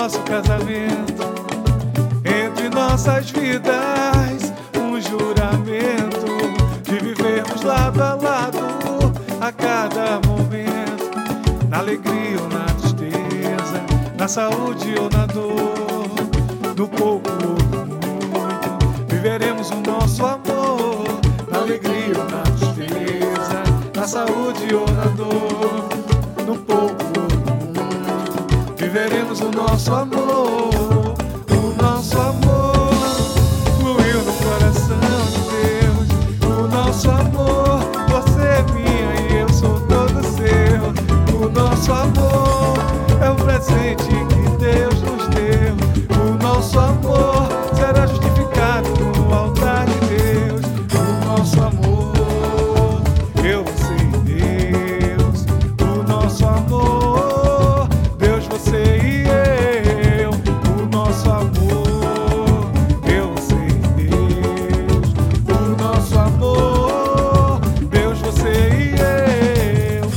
nosso casamento, entre nossas vidas, um juramento de vivermos lado a lado a cada momento, na alegria ou na tristeza, na saúde ou na dor, no pouco ou no muito, viveremos o nosso amor, na alegria ou na tristeza, na saúde ou na dor, no pouco ou no muito, viveremos o nosso amor, o nosso amor fluiu no coração de Deus, o nosso amor, você é minha e eu sou todo seu, o nosso amor é um presente que Deus nos deu, o nosso amor será justificado no altar de Deus, o nosso amor, eu, você e Deus, o nosso amor, Deus, você e eu, o nosso amor, eu, você e Deus, o nosso amor, Deus, você e eu.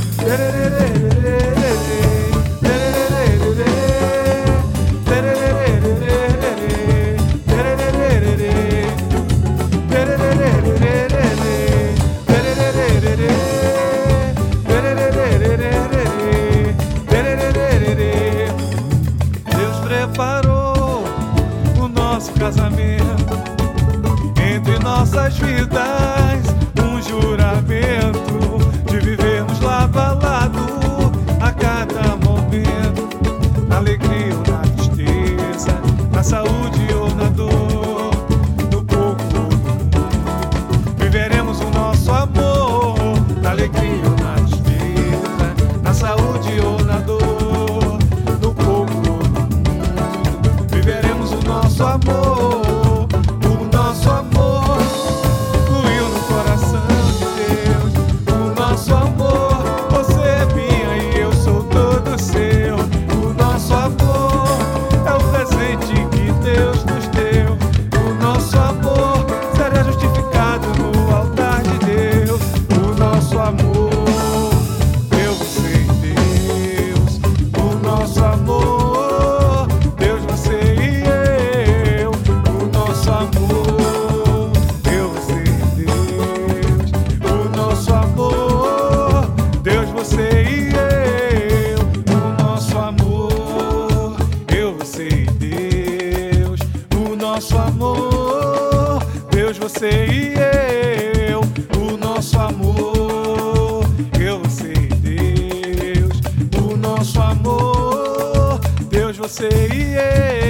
Deus preparou o nosso casamento, entre nossas vidas, um juramento de vivermos lado a lado a cada momento, na alegria ou na tristeza, na saúde ou na dor, no pouco ou no muito, viveremos o nosso amor, na alegria ou na tristeza, na saúde ou na dor, no pouco ou no muito, viveremos o nosso amor, o nosso amor fluiu no coração de Deus, o nosso amor, você é minha e eu sou todo seu, o nosso amor é o presente que Deus nos deu, o nosso amor será justificado no altar de Deus, o nosso amor, eu, você e Deus, o nosso amor, Deus, você e eu, o nosso amor, eu, você e Deus, o nosso amor, Deus, você e eu, o nosso amor, eu, você e Deus, o nosso amor, Deus, você e eu, o nosso amor, eu, você e Deus, o nosso amor, Deus, você e eu.